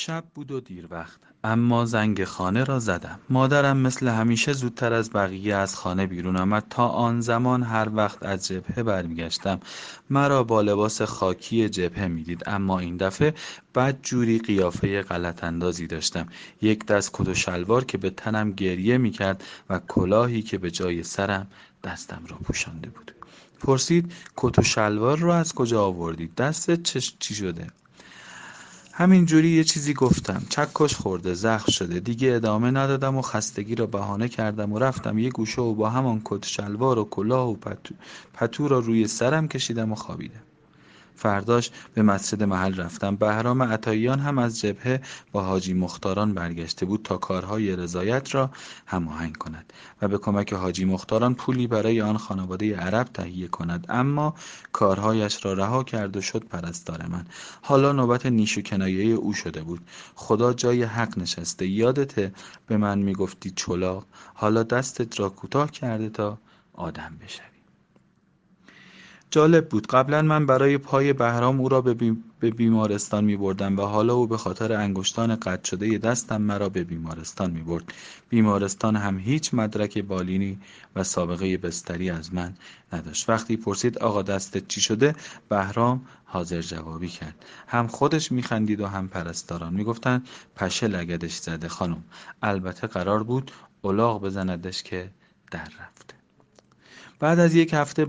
شب بود و دیر وقت، اما زنگ خانه را زدم. مادرم مثل همیشه زودتر از بقیه از خانه بیرون آمد. تا آن زمان هر وقت از جبهه برمیگشتم مرا با لباس خاکی جبهه میدید، اما این دفعه بدجوری قیافه غلط اندازی داشتم. یک دست کت و شلوار که به تنم گریه میکرد و کلاهی که به جای سرم دستم را پوشانده بود. پرسید کت و شلوار را از کجا آوردید؟ دستت چی شده؟ همین جوری یه چیزی گفتم. چکش خورده، زخم شده. دیگه ادامه ندادم و خستگی را بهانه کردم و رفتم یه گوشه و با همان کت شلوار و کلاه و پتو را روی سرم کشیدم و خوابیدم. فرداش به مسجد محل رفتم. بهرام عطاییان هم از جبهه با حاجی مختاران برگشته بود تا کارهای رضایت را هماهنگ کند و به کمک حاجی مختاران پولی برای آن خانواده عرب تهیه کند، اما کارهایش را رها کرد و شد پرستار من. حالا نوبت نیش و کنایه او شده بود. خدا جای حق نشسته. یادته به من میگفتی چلاق؟ حالا دستت را کوتاه کرده تا آدم بشوی. جالب بود. قبلا من برای پای بهرام او را به بیمارستان می بردم و حالا او به خاطر انگشتان قطع شده دستم مرا به بیمارستان می برد. بیمارستان هم هیچ مدرک بالینی و سابقه بستری از من نداشت. وقتی پرسید آقا دستت چی شده، بهرام حاضر جوابی کرد. هم خودش می خندید و هم پرستاران می گفتن پشه لگدش زده خانم. البته قرار بود الاغ بزندش که در رفته. بعد از یک هفته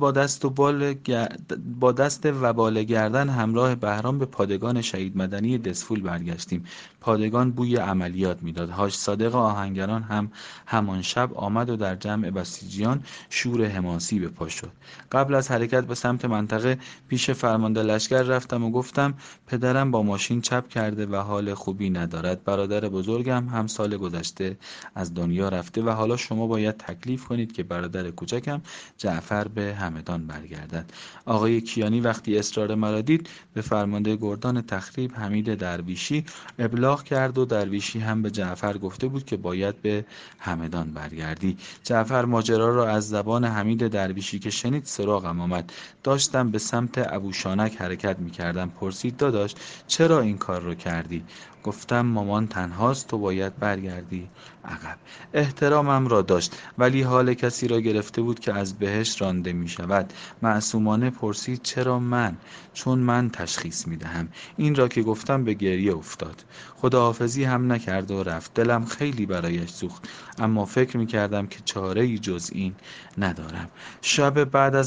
با دست و بال گردن همراه بهرام به پادگان شهید مدنی دسفول برگشتیم. پادگان بوی عملیات میداد. حاج صادق آهنگران هم همان شب آمد و در جمع بسیجیان شور حماسی به پا شد. قبل از حرکت به سمت منطقه پیش فرمانده لشکر رفتم و گفتم پدرم با ماشین چپ کرده و حال خوبی ندارد. برادر بزرگم هم سال گذشته از دنیا رفته و حالا شما باید تکلیف کنید که برادر کوچکم جعفر به همدان برگردد. آقای کیانی وقتی اصرار مرا دید به فرمانده گردان تخریب حمید درویشی ابلاغ کرد و درویشی هم به جعفر گفته بود که باید به همدان برگردی. جعفر ماجرا را از زبان حمید درویشی که شنید سراغم آمد. داشتم به سمت ابوشانک حرکت می کردم. پرسید داداش چرا این کار رو کردی؟ گفتم مامان تنهاست، تو باید برگردی عقب. احترامم را داشت ولی حال کسی را گرفته بود که از بهش رانده می شود. معصومانه پرسید چرا من؟ چون من تشخیص می دهم. این را که گفتم به گریه افتاد. خداحافظی هم نکرد و رفت. دلم خیلی برایش سوخت، اما فکر می کردم که چاره‌ای جز این ندارم. شب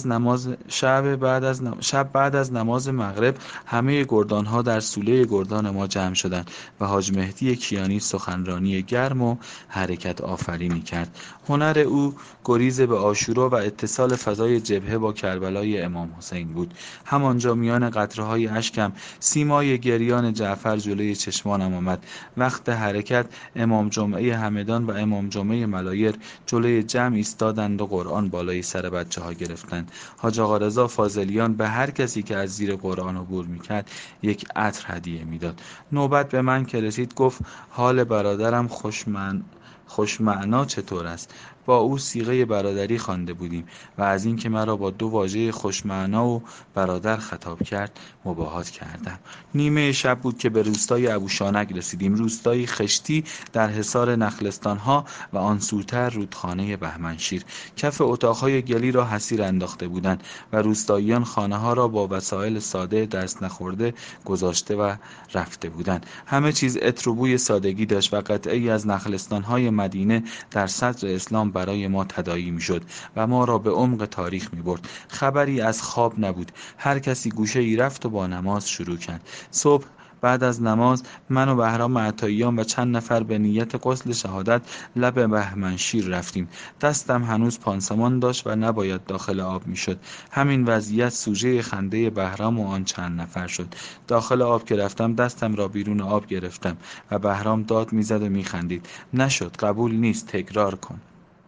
بعد از نماز مغرب همه گردانها در سوله گردان ما جمع شدند و حاج مهدی کیانی سخنرانی گرم و حرکت آفرینی کرد. هنر او گریز به عاشورا و اتصال فضای جبهه با کربلای امام حسین بود. همانجا میان قطره‌های اشکم سیمای گریان جعفر جلوی چشمانم آمد. وقت حرکت امام جمعه همدان و امام جمعه ملایر جلوی جمع ایستادند و قرآن بالای سر بچه‌ها گرفتند. حاج آقا رضا فاضلیان به هر کسی که از زیر قرآن عبور میکرد یک عطر هدیه میداد. نوبت به من که رسید گفت حال برادرم خوشمعنا چطور است؟ با او صیغه برادری خوانده بودیم و از اینکه مرا با دو واژه خوشمعنا و برادر خطاب کرد مباهات کردم. نیمه شب بود که به روستای ابوشانک رسیدیم. روستایی خشتی در حصار نخلستانها و آن سوتر رودخانه بهمنشیر. کف اتاقهای گلی را حصیر انداخته بودند و روستاییان خانه ها را با وسایل ساده دست نخورده گذاشته و رفته بودند. همه چیز عطر و بوی سادگی داشت و قطعه‌ای از نخلستانهای مدینه در صدر اسلام برای ما تداعی می‌شد و ما را به عمق تاریخ می‌برد. خبری از خواب نبود. هر کسی گوشه‌ای رفت و با نماز شروع کرد. صبح بعد از نماز من و بهرام عطاییان و چند نفر به نیت غسل شهادت لب بهمنشیر رفتیم. دستم هنوز پانسمان داشت و نباید داخل آب میشد. همین وضعیت سوژه خنده بهرام و آن چند نفر شد. داخل آب که رفتم دستم را بیرون آب گرفتم و بهرام داد میزد و میخندید. نشد، قبول نیست، تکرار کن.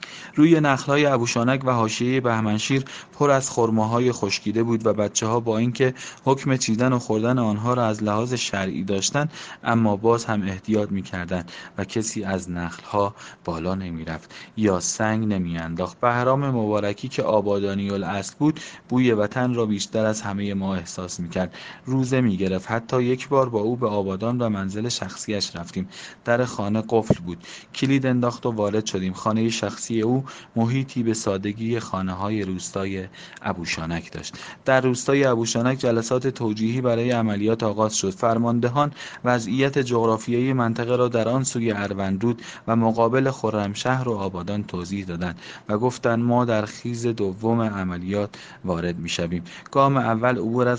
روی نخل‌های ابوشانک و حاشیه بهمنشیر پر از خرماهای خشکیده بود و بچه‌ها با اینکه حکم چیدن و خوردن آنها را از لحاظ شرعی داشتند، اما باز هم احتیاط می‌کردند و کسی از نخل‌ها بالا نمی‌رفت یا سنگ نمی‌انداخت. بهرام مبارکی که آبادانی الاصل بود، بوی وطن را بیشتر از همه ما احساس می‌کرد. روزه می‌گرفت. حتی یک بار با او به آبادان و منزل شخصیش رفتیم. در خانه قفل بود. کلید انداخت و وارد شدیم. خانه شخصی او محیطی به سادگی خانه‌های روستای ابوشانک داشت. در روستای ابوشانک جلسات توجیهی برای عملیات آغاز شد. فرماندهان وضعیت جغرافیایی منطقه را در آن سوی اروندرود و مقابل خرمشهر و آبادان توضیح دادند و گفتند ما در خیز دوم عملیات وارد می‌شویم. گام اول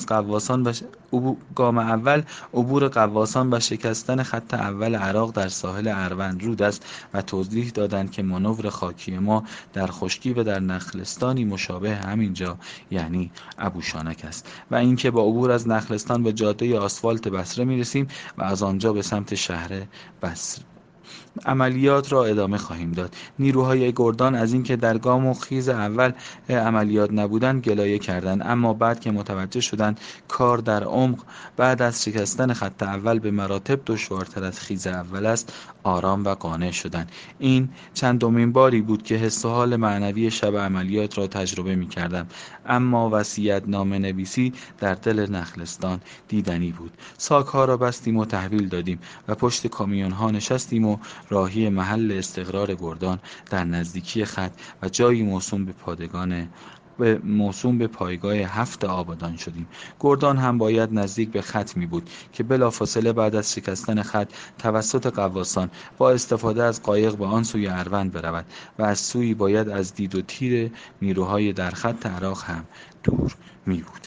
عبور غواصان و شکستن خط اول عراق در ساحل اروندرود است و توضیح دادند که مانور خاکی ما در خشکی و در نخلستانی مشابه همینجا یعنی ابوشانک است و اینکه با عبور از نخلستان به جاده آسفالت بصره میرسیم و از آنجا به سمت شهر بصره عملیات را ادامه خواهیم داد. نیروهای گردان از اینکه در گام و خیز اول عملیات نبودند گلایه کردند، اما بعد که متوجه شدند کار در عمق بعد از شکستن خط اول به مراتب دشوارتر از خیز اول است، آرام و قانع شدند. این چندمین باری بود که حس و حال معنوی شب عملیات را تجربه می‌کردم، اما وصیت‌نامه نویسی در دل نخلستان دیدنی بود. ساک‌ها را بستیم و تحویل دادیم و پشت کامیون‌ها نشستیم و راهی محل استقرار گردان در نزدیکی خط و جایی موسوم به پایگاه 7 آبادان شدیم. گردان هم باید نزدیک به خط می بود که بلافاصله بعد از شکستن خط توسط غواصان با استفاده از قایق به آن سوی اروند برود و از سوی باید از دید و تیر نیروهای در خط عراق هم دور می بود.